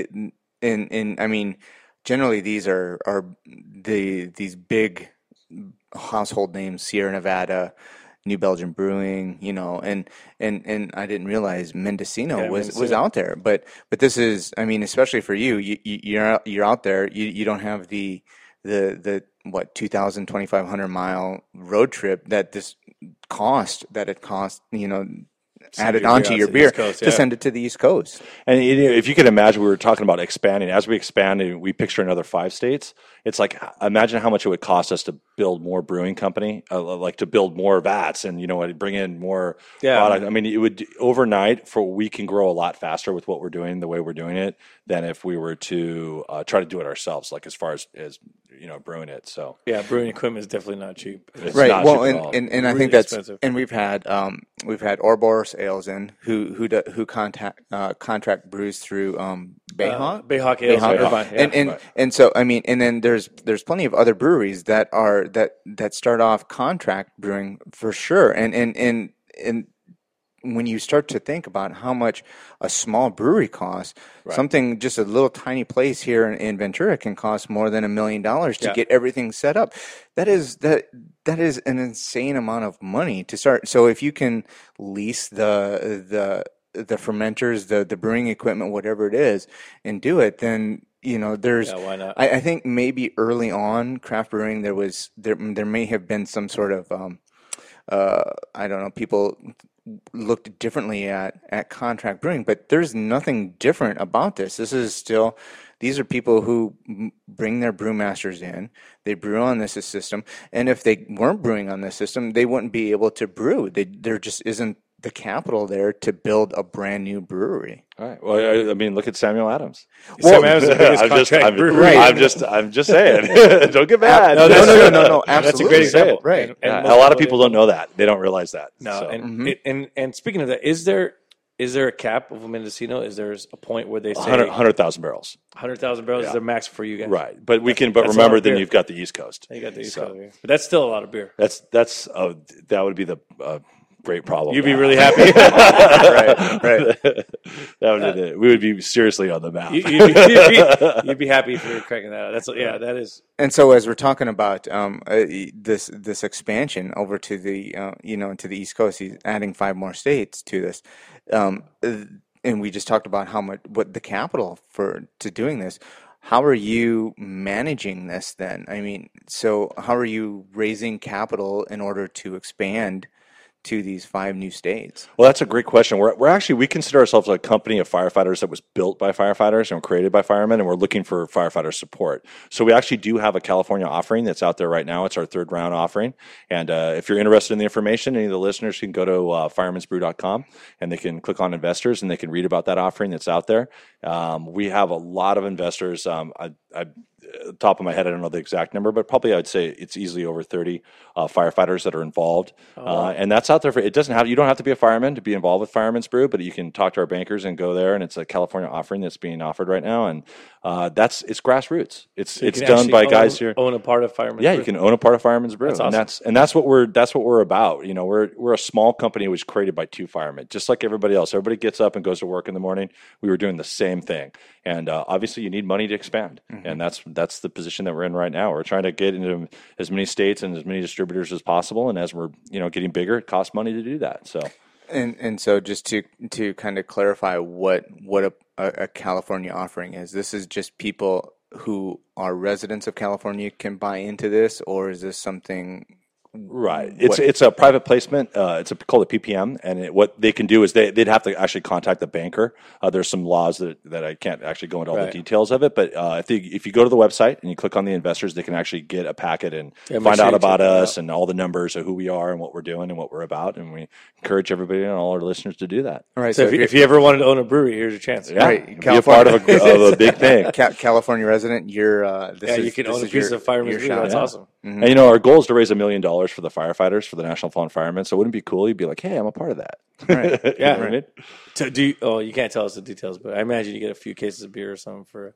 I mean, generally these are these big household names, Sierra Nevada, New Belgium Brewing, you know, and I didn't realize Mendocino was out there, but this is, I mean, especially for you're out there, you don't have the 2,000, 2,500 mile road trip that it costs, you know, added onto your beer to send it to the East Coast. And if you can imagine, we were talking about expanding. As we expand and we picture another 5 states, it's like, imagine how much it would cost us to build more brewing company, like to build more vats and, you know, bring in more product. I mean, it would overnight we can grow a lot faster with what we're doing, the way we're doing it, than if we were to try to do it ourselves, like as far as you know, brewing it. So yeah, brewing equipment is definitely not cheap. It's not well, cheap and I really think that's expensive. And we've had Ouroboros Ales in who contract brews through Bayhawk Ales, Irvine. And so I mean, and then there's plenty of other breweries that start off contract brewing for sure, and when you start to think about how much a small brewery costs, something just a little tiny place here in Ventura can cost more than $1 million to get everything set up. That is an insane amount of money to start. So if you can lease the fermenters, the brewing equipment, whatever it is, and do it, then you know there's. Why not? I think maybe early on craft brewing there may have been some sort of I don't know, people looked differently at contract brewing, but there's nothing different about this. These are people who bring their brewmasters in, they brew on this system, and if they weren't brewing on this system, they wouldn't be able to brew. There just isn't the capital there to build a brand new brewery. All right. Well, I mean, look at Samuel Adams. Samuel Adams is the biggest contract brewery. I'm just saying. Don't get mad. No. Absolutely. That's a great example. Right. And a lot of people don't know that. They don't realize that. No. So. And speaking of that, is there a cap of Mendocino? Is there a point where they say 100,000 barrels? 100,000 barrels is their max for you guys, right? But remember, then you've got the East Coast. You got the East Coast, but that's still a lot of beer. That would be the great problem. You'd be really happy. right. We would be seriously on the map. You'd be happy if you were cracking that out. That is. And so as we're talking about this expansion over to the to the East Coast, he's adding 5 more states to this, and we just talked about what the capital to doing this. How are you managing this then? I mean, so how are you raising capital in order to expand to these 5 new states? Well, that's a great question. We consider ourselves a company of firefighters that was built by firefighters and created by firemen, and we're looking for firefighter support. So we actually do have a California offering that's out there right now. It's our 3rd round offering. And if you're interested in the information, any of the listeners can go to firemansbrew.com and they can click on investors and they can read about that offering that's out there. We have a lot of investors. Top of my head, I don't know the exact number, but probably I'd say it's easily over 30 firefighters that are involved. And that's out there you don't have to be a fireman to be involved with Fireman's Brew, but you can talk to our bankers and go there, and it's a California offering that's being offered right now. And it's grassroots. It's done by guys here. Own a part of Fireman's Brew. Yeah, you can own a part of Fireman's Brew. That's awesome. And that's what we're about. You know, we're a small company which was created by 2 firemen, just like everybody else. Everybody gets up and goes to work in the morning. We were doing the same same thing. And obviously, you need money to expand, and that's the position that we're in right now. We're trying to get into as many states and as many distributors as possible. And as we're getting bigger, it costs money to do that. So. And so just to kind of clarify what a California offering is, this is just people who are residents of California can buy into this, or is this something? Right. It's a private placement. It's called a PPM, and what they can do is they'd have to actually contact the banker. There's some laws that I can't actually go into all the details of it, but if you go to the website and you click on the investors, they can actually get a packet and find out about us and all the numbers of who we are and what we're doing and what we're about. And we encourage everybody and all our listeners to do that. All right. So if you ever wanted to own a brewery, here's your chance. Yeah. Right. Be a part of a big thing. California resident, you can own a piece of Fireman's Brew. That's awesome. Mm-hmm. And our goal is to raise $1 million for the firefighters, for the National Fallen Firemen. So wouldn't it be cool? You'd be like, hey, I'm a part of that. Right. Yeah. Right. So you can't tell us the details, but I imagine you get a few cases of beer or something for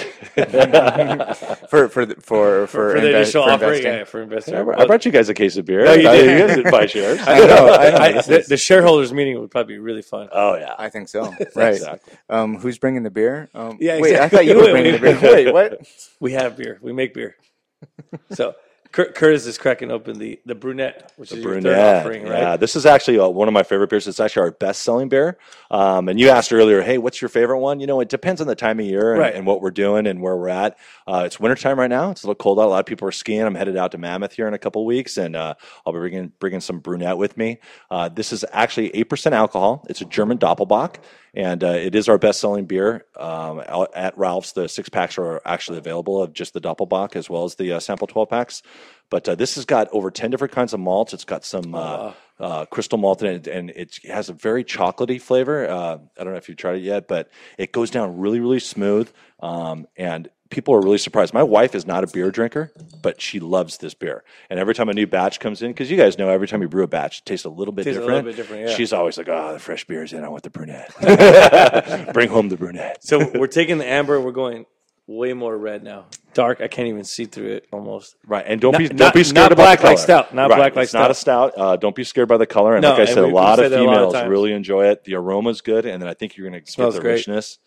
the initial offering. Yeah, for investing. I brought you guys a case of beer. No, you did. You guys didn't buy shares. I know. The shareholders meeting would probably be really fun. Oh yeah, I think so. Right. Exactly. Who's bringing the beer? Yeah. Wait, I thought you were bringing the beer. Wait, what? We have beer. We make beer. So. Curtis is cracking open the brunette, which is your third offering, right? Yeah, this is actually one of my favorite beers. It's actually our best-selling beer. And you asked earlier, hey, what's your favorite one? It depends on the time of year and what we're doing and where we're at. It's wintertime right now. It's a little cold out. A lot of people are skiing. I'm headed out to Mammoth here in a couple of weeks, and I'll be bringing some brunette with me. This is actually 8% alcohol. It's a German Doppelbock. And it is our best-selling beer at Ralph's. The 6-packs are actually available of just the Doppelbock as well as the sample 12-packs. But this has got over 10 different kinds of malts. It's got some crystal malt in it, and it has a very chocolatey flavor. I don't know if you've tried it yet, but it goes down really, really smooth. And people are really surprised. My wife is not a beer drinker, but she loves this beer. And every time a new batch comes in, because you guys know every time you brew a batch, it tastes a little bit different. Yeah. She's always like, the fresh beer's in. I want the brunette. Bring home the brunette. So we're taking the amber. We're going way more red now. Dark. I can't even see through it almost. Right. And don't be scared not about black the color. like stout. Not right. black like it's stout. Not a stout. Don't be scared by the color. And no, like I said, a lot of females really enjoy it. The aroma's good, and then I think you're going to get the richness.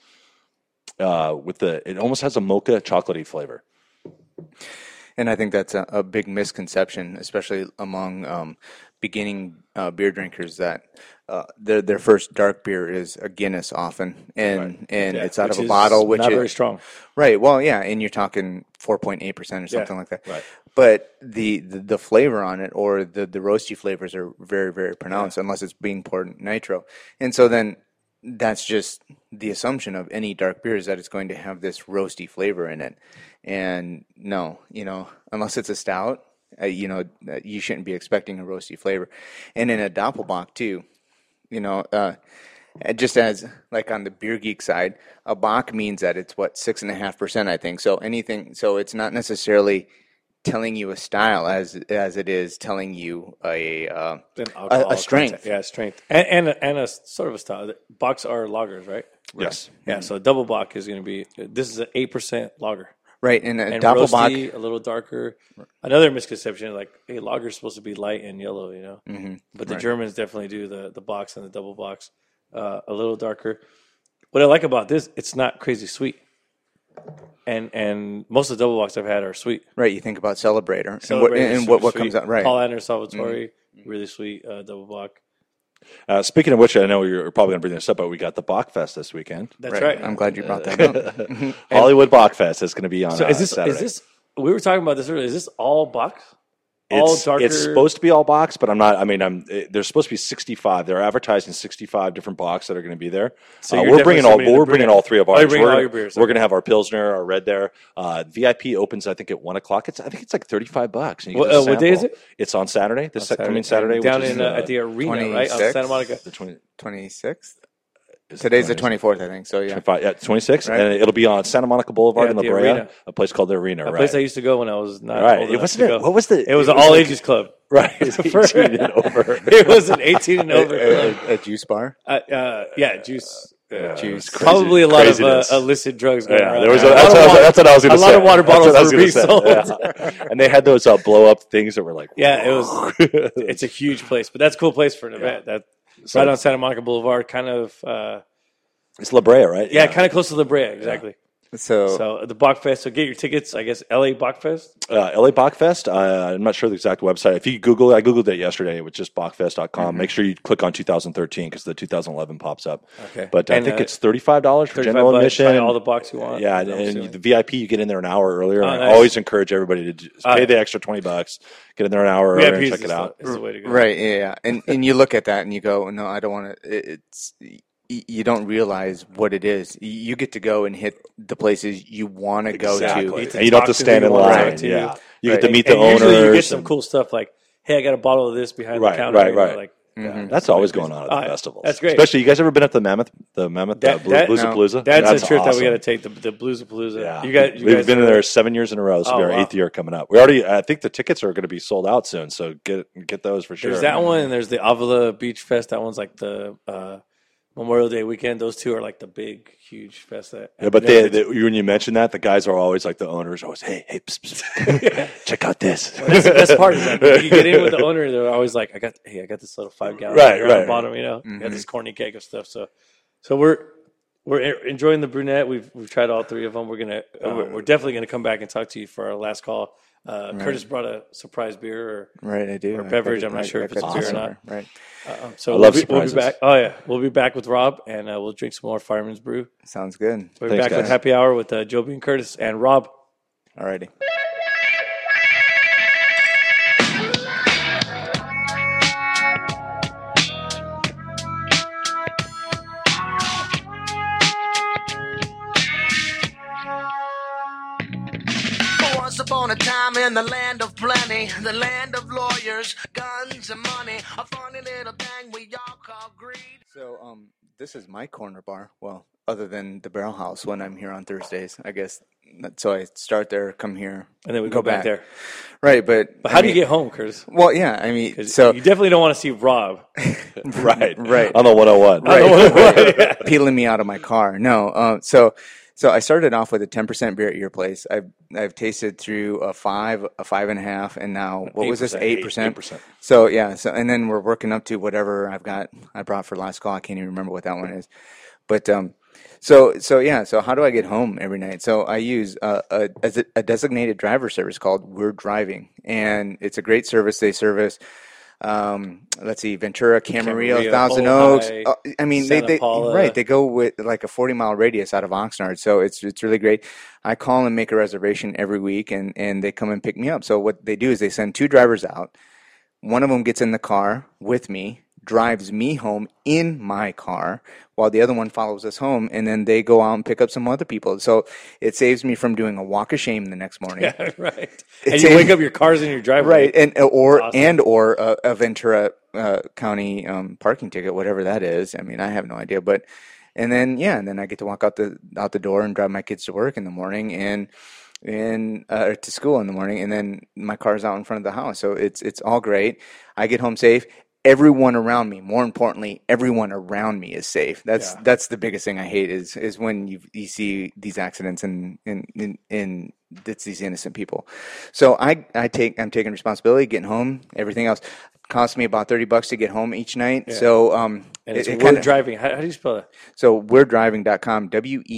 It almost has a mocha chocolatey flavor. And I think that's a big misconception, especially among beginning beer drinkers, that their first dark beer is a Guinness often, and it's out of a bottle, which not is very strong. Right. Well, yeah, and you're talking 4.8% or something like that. Right. But the flavor on it, or the roasty flavors, are very, very pronounced unless it's being poured in nitro. And so then that's just the assumption of any dark beer, is that it's going to have this roasty flavor in it. And no, unless it's a stout, you shouldn't be expecting a roasty flavor. And in a Doppelbock too, just as like on the Beer Geek side, a Bock means that it's 6.5%, I think. So it's not necessarily telling you a style as it is telling you a strength. Content. Yeah, strength. And a sort of a style. Bocks are lagers, right? Yes. Yeah, so a double Bock is going to be, this is an 8% lager. Right, and and Doppelbock, roasty, a little darker. Another misconception, like, hey, lager's supposed to be light and yellow, Mm-hmm. But the Germans definitely do the Bocks and the double Bocks a little darker. What I like about this, it's not crazy sweet. And most of the double Bocks I've had are sweet. Right, you think about Celebrator and what comes out, right. Paul Adner Salvatore, really sweet double Bock. Speaking of which, I know you're probably going to bring this up, but we got the Bachfest this weekend. That's right. I'm glad you brought that up. Hollywood Bachfest is going to be on Saturday. Is this? We were talking about this earlier. Is this all Bach? All darker? It's supposed to be all box, but I'm not. I mean, there's supposed to be 65. They're advertising 65 different box that are going to be there. So we're bringing all three of ours. You're bringing all your beers. We're going to have our Pilsner, our Red there. VIP opens, I think, at 1 o'clock. I think it's like $35. And what day is it? It's on Saturday. Coming Saturday, down at the arena, right, on Santa Monica. The 26th. Today's the 24th, I think. So yeah, 26th, right. And it'll be on Santa Monica Boulevard in La Brea, a place called the Arena. A place I used to go when I was not old enough to go. What was the? It was an all ages club. Right, 18 and over. It was an 18 and over club. A juice bar. Juice. Juice. Probably a lot of illicit drugs going around. There was that's what I was going to say. A lot of water bottles were being sold. And they had those blow up things that were like, yeah, it was. It's a huge place, but that's a cool place for an event. Right on Santa Monica Boulevard, kind of It's La Brea, right? Yeah, kind of close to La Brea, exactly. So The Bachfest. So get your tickets. I guess LA Bachfest. LA Bachfest. I'm not sure the exact website. If you Google it, I Googled it yesterday. It was just Bachfest.com. Make sure you click on 2013 because the 2011 pops up. Okay. But I think it's $35 for general admission. Buy all the box you want. Yeah, and the VIP, you get in there an hour earlier. Oh, and nice. I always encourage everybody to just pay the extra $20, get in there an hour earlier and check it out. Is the way to go. right, yeah. And you look at that and you go, no, I don't want to. It's you don't realize what it is. You get to go and hit the places you want to go Exactly. to. And you don't have to stand in line. to. Yeah. You Right. get to meet the And owners. usually you get some cool stuff like, hey, I got a bottle of this behind the counter. Right. You know, like, That's always going on at the festivals. That's great. Especially, you guys ever been at the Mammoth Bluesapalooza? That's a trip that we got to take, the Bluesapalooza. Yeah. You guys We've been in there 7 years in a row. This will be our 8th year coming up. I think the tickets are going to be sold out soon, so get those for sure. There's that one, and there's the Avila Beach Fest. That one's like the Memorial Day weekend. Those two are like the big, huge fest. But when you mention that, the guys are always like, the owners are always, hey, psst, psst. Check out this. That's the best part. Is like, you get in with the owner, they're always like, I got this little 5-gallon Right, on right. the bottom, you know, got this corny cake of stuff. So we're enjoying the brunette. We've tried all 3 of them. We're definitely gonna come back and talk to you for our last call. Curtis brought a surprise beer Right, I do. or beverage. I'm not sure if it's beer or not. Right. So I love we'll be surprises. back. Oh yeah, we'll be back with Rob, and we'll drink some more Fireman's Brew. Sounds good. We'll be Thanks, back with guys. Happy Hour with Joby and Curtis and Rob. Alrighty. Once upon a time in the land of plenty, the land of lawyers, guns, and money, a funny little thing we all call greed. So, this is my corner bar. Well, other than the Barrel House when I'm here on Thursdays, I guess. So I start there, come here, And then we go back there. Right, but How do you get home, Curtis? Well, yeah, I mean, 'Cause so you definitely don't want to see Rob. Right. Right. On the 101. right, peeling me out of my car. No, so I started off with a 10% beer at your place. I've tasted through a 5, a 5.5, and now what was this? 8%. 8%. So yeah, and then we're working up to whatever I brought for last call. I can't even remember what that one is, but so yeah. So how do I get home every night? So I use a designated driver service called We're Driving, and it's a great service. They service. Let's see, Ventura, Camarillo, Thousand Oaks. Ojai, I mean, Santa they Paula. right. They go with like a 40-mile radius out of Oxnard, so it's really great. I call and make a reservation every week, and they come and pick me up. So what they do is they send 2 drivers out. One of them gets in the car with me, drives me home in my car, while the other one follows us home, and then they go out and pick up some other people. So it saves me from doing a walk of shame the next morning. Yeah, right. And you wake up, your car's in your driveway. Right, and or Awesome. a Ventura County parking ticket, whatever that is. I mean, I have no idea, but and then I get to walk out the door and drive my kids to work in the morning and to school in the morning, and then my car's out in front of the house. So it's all great. I get home safe. Everyone around me, more importantly, everyone around me is safe. That's the biggest thing I hate is when you see these accidents and it's these innocent people. So I'm taking responsibility, getting home. Everything else costs me about $30 to get home each night. Yeah. So and it's We're Driving. How do you spell that? So we'redriving.com.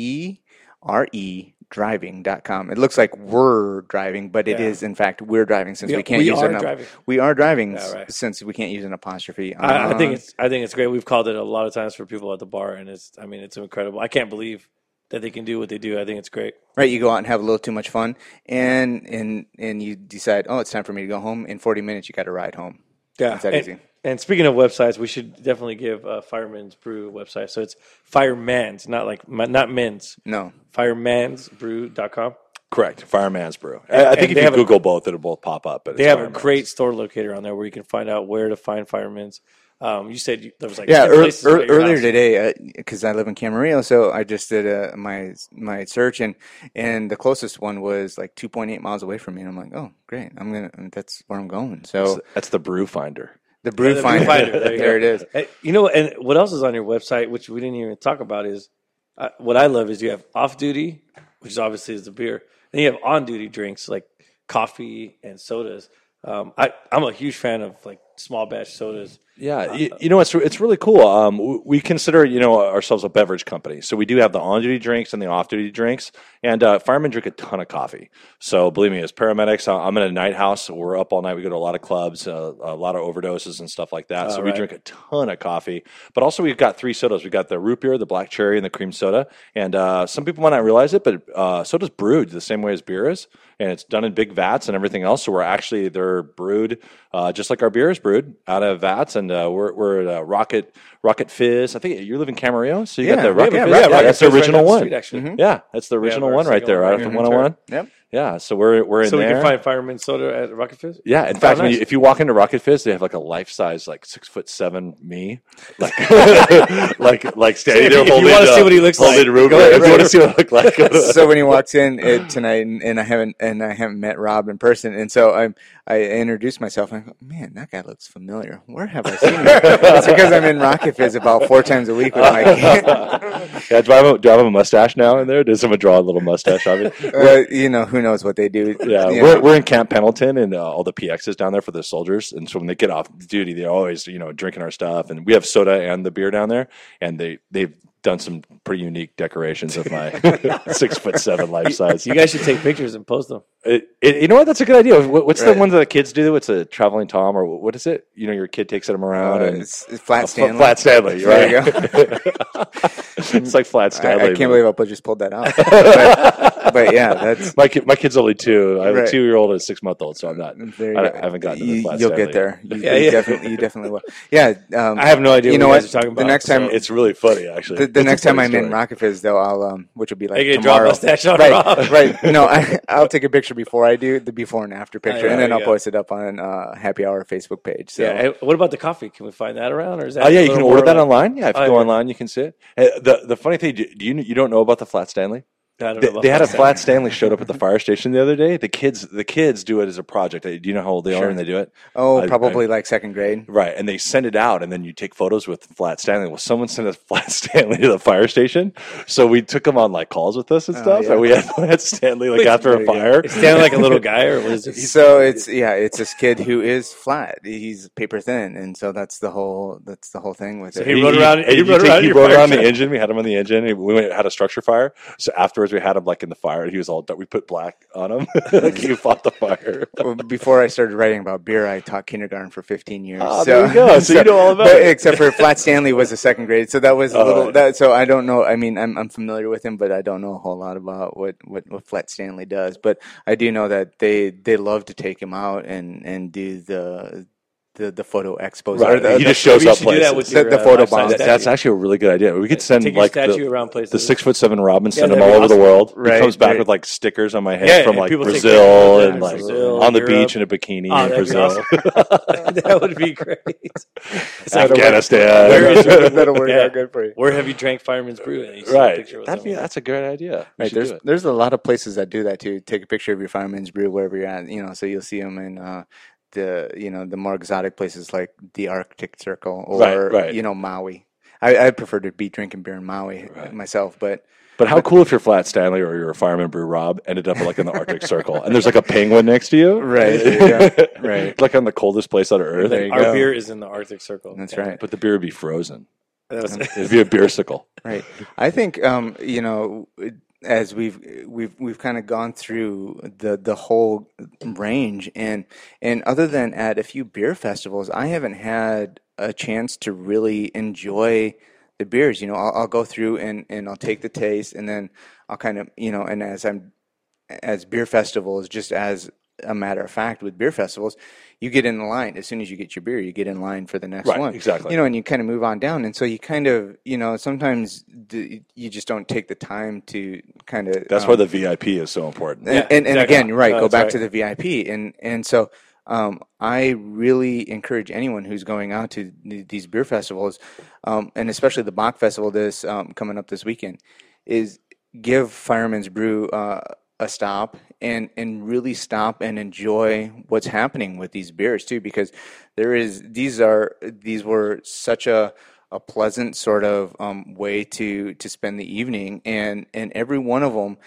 WERE driving.com. It looks like we're driving, but it is in fact we're driving since we can't use it. We are driving since we can't use an apostrophe. I think it's great. We've called it a lot of times for people at the bar, and it's incredible. I can't believe that they can do what they do. I think it's great. Right, you go out and have a little too much fun, and you decide, oh, it's time for me to go home. In 40 minutes, you got to ride home. Yeah, it's that easy. And speaking of websites, we should definitely give Fireman's Brew website. So it's Fireman's, not men's. No. Firemansbrew.com. Correct. Fireman's Brew. I think if you Google both, it'll both pop up. But they have a great store locator on there where you can find out where to find Fireman's. You said there was like 10 places earlier today, because I live in Camarillo, so I just did my search, and the closest one was like 2.8 miles away from me, and I'm like, oh, great, that's where I'm going. So that's the Brew Finder. The Brew Finder. There it is. And what else is on your website, which we didn't even talk about, is what I love is you have off-duty, which obviously is the beer. Then you have on-duty drinks like coffee and sodas. I'm a huge fan of like small batch sodas. Yeah, you know, it's really cool. We consider, you know, ourselves a beverage company, so we do have the on-duty drinks and the off-duty drinks. And firemen drink a ton of coffee. So believe me, as paramedics, I'm in a night house. So we're up all night. We go to a lot of clubs, a lot of overdoses and stuff like that. So we drink a ton of coffee. But also we've got 3 sodas. We've got the root beer, the black cherry, and the cream soda. And some people might not realize it, but soda's brewed the same way as beer is. And it's done in big vats and everything else. So they're brewed just like our beer is brewed out of vats. And we're at Rocket Fizz. I think you live in Camarillo, so you got the Rocket Fizz. That's the original one. Yeah, that's the original one right there, right off the 101. Yep. Yeah, so we're in there. So we can find Fireman Soda at Rocket Fizz? Yeah, in fact, if you walk into Rocket Fizz, they have like a life-size, like 6'7" me, like standing there holding. If you want to see what he looks like, if you want to see what I look like. So when he walks in tonight, and I haven't met Rob in person, and so I introduced myself. And I go, man, that guy looks familiar. Where have I seen him? It's because I'm in Rocket Fizz about 4 times a week with my kid. Yeah, do I have a mustache now in there? Does someone draw a little mustache on me? Well, you know, who knows what they do. Yeah, we're in Camp Pendleton, and all the PXs down there for the soldiers. And so when they get off duty, they're always, you know, drinking our stuff. And we have soda and the beer down there, and they've done some pretty unique decorations of my 6'7" life size. You guys should take pictures and post them. You know what? That's a good idea. What's the one that the kids do? It's a traveling Tom, or what is it? You know, your kid takes them around. And it's Flat Stanley. Flat Stanley, right? There you go. It's like Flat Stanley. I can't believe I just pulled that out. But yeah, that's my kid's only 2. I have a 2-year-old and a 6-month-old, so I'm not. I haven't gotten to the Flat You'll Stanley. get there. You definitely will. Yeah, I have no idea. You know what what? you guys are talking about. The next time, It's really funny, actually. the next time I'm in Rocket Fizz, though, I'll which will be like draw a tomorrow. mustache on Right, Rob. right. No, I'll take a picture before I do the before and after picture, and then I'll yeah. post it up on Happy Hour Facebook page. So. Yeah. Hey, what about the coffee? Can we find that around, or is that? Oh yeah, you can order that online. Yeah, if you go yeah. online, you can see it. The funny thing, do you don't know about the Flat Stanley? I don't know about They had a Flat Flat Stanley showed up at the fire station the other day. The kids do it as a project. Do you know how old they are when they do it? Oh, probably like 2nd grade. Right, and they send it out, and then you take photos with Flat Stanley. Well, someone sent a Flat Stanley to the fire station, so we took them on like calls with us and stuff. yeah. And we had Flat Stanley like after a fire. Is Stanley like a little guy, or what is it? So it's this kid who is flat. He's paper thin, and so that's the whole thing with it. He rode around. He rode around the engine. We had him on the engine. We had a structure fire. So afterwards, we had him like in the fire. He was all. We put black on him. Like he fought the fire. Well, before I started writing about beer, I taught kindergarten for 15 years. Oh, there you go. So you know all about it. Except for Flat Stanley was a 2nd grade, so that was a little. So I don't know. I mean, I'm familiar with him, but I don't know a whole lot about what Flat Stanley does. But I do know that they love to take him out and do the photo expos. Right. He just shows up places. The photo bombs. That's actually a really good idea. We could send like the 6'7" Robin, send him all over the world. He comes back with like stickers on my head from like Brazil and like on the beach in a bikini in Brazil. That would be great. Afghanistan. That'll work out good for you. Where have you drank Fireman's Brew? And Right. That's a great idea. Right. There's a lot of places that do that too. Take a picture of your Fireman's Brew wherever you're at. You know, so you'll see them in the more exotic places like the Arctic Circle or Maui. I prefer to be drinking beer in Maui myself, but how cool if you're Flat Stanley or you're a Fireman Brew Rob ended up like in the Arctic Circle and there's like a penguin next to you, right? Right, like on the coldest place on earth. Our beer is in the Arctic Circle. That's right, but the beer would be frozen. It'd be a beersicle. Right. I think as we've kind of gone through the whole range, and other than at a few beer festivals, I haven't had a chance to really enjoy the beers. You know, I'll go through and I'll take the taste, and then I'll kind of, and as beer festivals, just as a matter of fact, with beer festivals, you get in the line as soon as you get your beer. You get in line for the next one. Exactly. And you kind of move on down, and so you kind of, sometimes you just don't take the time to kind of. That's why the VIP is so important. And again, you're right. Go back to the VIP, and so. I really encourage anyone who's going out to these beer festivals, and especially the Bach Festival coming up this weekend, is give Fireman's Brew a stop and really stop and enjoy what's happening with these beers too, because these were such a pleasant sort of way to spend the evening, and every one of them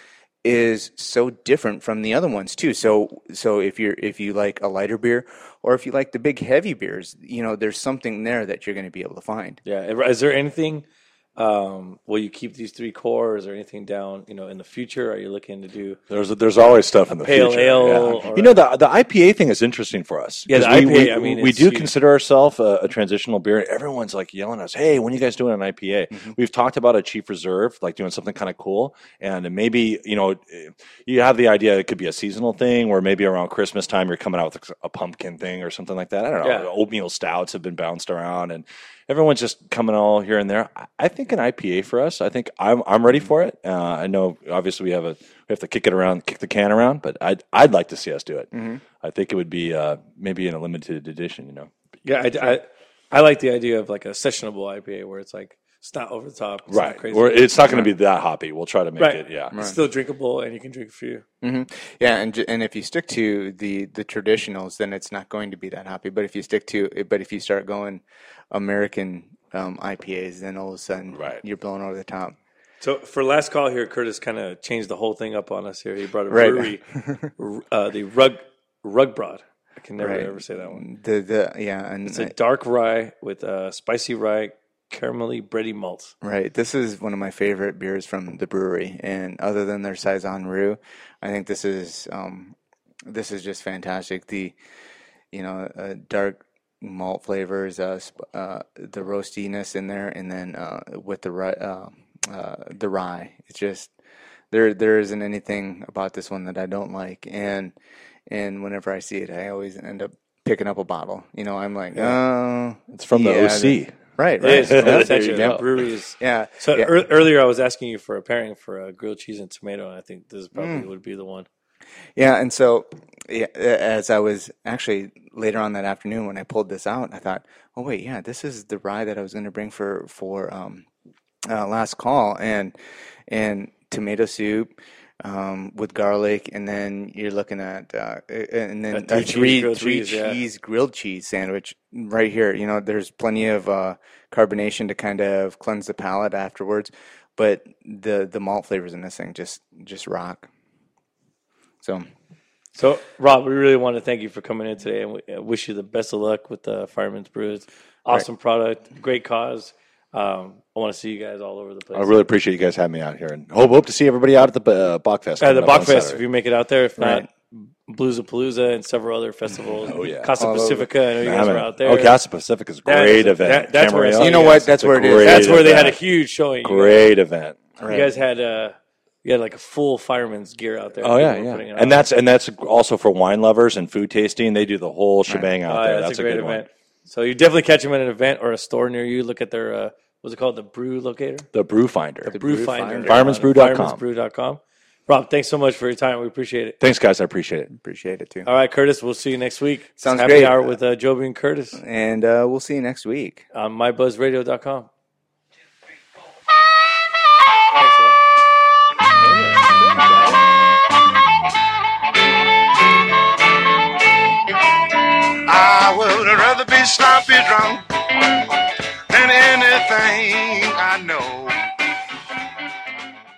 is so different from the other ones too. So if you like a lighter beer, or if you like the big heavy beers, there's something there that you're going to be able to find. Yeah. Is there anything? Will you keep these 3 core? Is there anything down, in the future? Are you looking to do? There's always stuff in the pale future. ale? Yeah. The IPA thing is interesting for us. Yeah, the IPA. We do consider ourselves a transitional beer. Everyone's like yelling at us, "Hey, when are you guys doing an IPA?" Mm-hmm. We've talked about a Chief Reserve, like doing something kind of cool, and maybe you have the idea it could be a seasonal thing, or maybe around Christmas time you're coming out with a pumpkin thing or something like that. I don't know. Yeah. Oatmeal stouts have been bounced around, and everyone's just coming all here and there. I think an IPA for us. I think I'm ready for it. I know obviously we have to kick the can around, but I'd like to see us do it. Mm-hmm. I think it would be maybe in a limited edition. Yeah, I like the idea of like a sessionable IPA where it's like it's not over the top, it's right? Not crazy. Or it's not going to be that hoppy. We'll try to make it. Yeah, it's still drinkable and you can drink a few. Mm-hmm. Yeah, and if you stick to the traditionals, then it's not going to be that hoppy. But if you start going American IPAs, then all of a sudden you're blowing over the top. So for last call here, Curtis kind of changed the whole thing up on us here. He brought a brewery, the Rug Broad. I can never ever say that one. And it's a dark rye with spicy rye, caramelly bready malts. Right. This is one of my favorite beers from the brewery, and other than their Saison Roux, I think this is just fantastic. The dark malt flavors, the roastiness in there, and then with the rye, it's just there isn't anything about this one that I don't like, and whenever I see it, I always end up picking up a bottle. I'm like, it's from the OC. Right. That brewery is. Yeah. So earlier I was asking you for a pairing for a grilled cheese and tomato, and I think this probably would be the one. Yeah, and so as I was actually later on that afternoon when I pulled this out, I thought, oh wait, this is the rye that I was going to bring for last call, and tomato soup with garlic, and then you're looking at a three grilled cheese sandwich right here. There's plenty of carbonation to kind of cleanse the palate afterwards, but the malt flavors in this thing just rock. So, Rob, we really want to thank you for coming in today, and we wish you the best of luck with the Fireman's Brews. Awesome product, great cause. I want to see you guys all over the place. I really appreciate you guys having me out here, and hope to see everybody out at the Bachfest. The Bachfest, if you make it out there. If not, Bluesapalooza and several other festivals. Oh, yeah. Casa Pacifica, I know you guys were out there. Oh, Casa Pacifica is a great event. That's where you know what? That's where it is. That's where they had a huge showing. Great event. You guys had like a full fireman's gear out there. Oh yeah. And that's also for wine lovers and food tasting. They do the whole shebang out there. That's a great event. So you definitely catch them at an event or a store near you. Look at their what's it called? The Brew Locator? The Brew Finder. The Brew Finder. Fireman'sbrew.com. Fireman'sbrew.com. Rob, thanks so much for your time. We appreciate it. Thanks, guys. I appreciate it. Appreciate it, too. All right, Curtis, we'll see you next week. Sounds Happy great. Hour with Joby and Curtis. And we'll see you next week. On mybuzzradio.com. I would rather be sloppy drunk than anything I know.